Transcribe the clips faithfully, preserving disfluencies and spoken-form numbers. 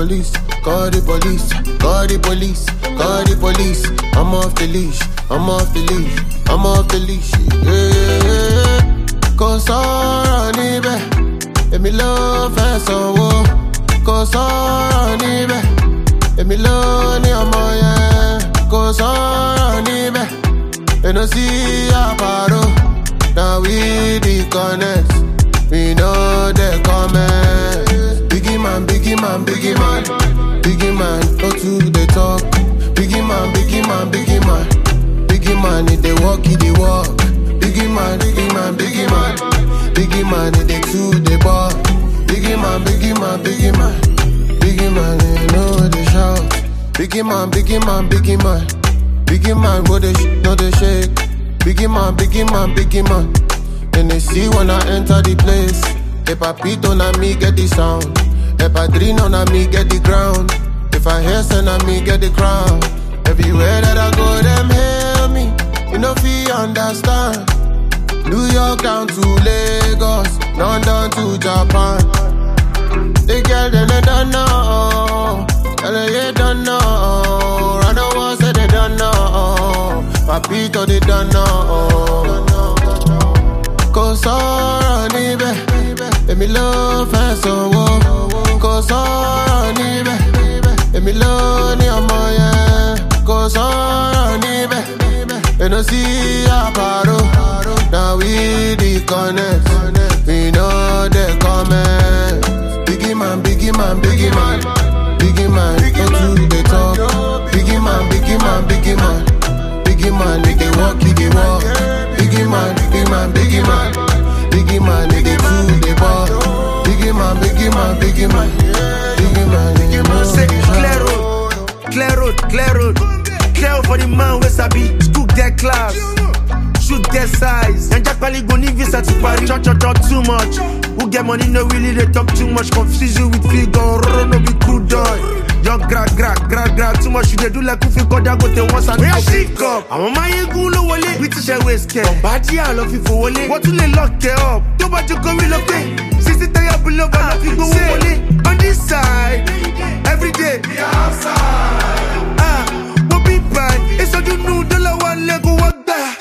police, call the police, call the police, call the police. I'm off the leash, I'm off the leash, I'm off the leash. Yeah, yeah, yeah. Cause all I need, let me love and so whoa. Cause all I need, let me love you more, yeah. Cause all I need, and I see a paro. Now we the connect, we know the comments. Biggie man, biggie man, biggie man, biggie man, go to the top. Biggie man, biggie man, biggie man, biggie man, if they walk, if they walk. Biggie man, biggie man, biggie man, biggie man, if they to the bar. Biggie man, biggie man, biggie man, biggie man, you know they shout. Biggie man, biggie man, biggie man, biggie man, go they sh- no they shake. Biggie man, biggie man, biggie man. And they see when I enter the place. The papito na me get the sound. The padrino na me get the ground. If I hear say na me get the crown. Everywhere that I go, them hail me. You know fi understand. New York down to Lagos, London to Japan. They girl them they don't know. L A don't know. I don't want say they don't know. Papito they don't know. Cause all I need, let me love and so whoa. Cause all I need, let me love you more, yeah. Cause all I need, and I see a paro. Now we the connect, we know the comments. Biggie man, biggie man, biggie man, biggie man, go to the top. Biggie man, biggie man, biggie man, biggie man, make it walk, make it walk. Biggie man, biggie man, biggie man, biggie man, make it to the bar. Biggie man, biggie man, biggie man, biggie man, biggie man. Say clear road, clear road, clear road, clear for the man where sabi school get class, shoot get size. And Jack Pali go need visa to Paris. Talk, talk, talk too much. Who get money no really they talk too much. Confuse you with figure, no be cool dog. Young gra gra gra gra too much. You they do like Kufi Koda go to once and I pick up. I'm on my ego no wale. British Airways care. Body I love you for wale. What will they lock it up? Don't want to go relocate. Sixty tire below but I think go wale. On this side, every day. We are outside. Ah, what be bad? It's all you know. Dollar one leg go walk back.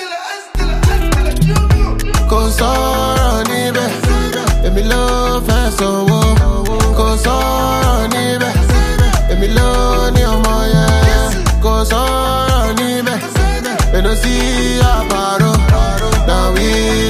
Cause all I need, let me love and so whoa. Cause all I need, let me love you more, yeah. Cause all I need, and I see a paro. Now we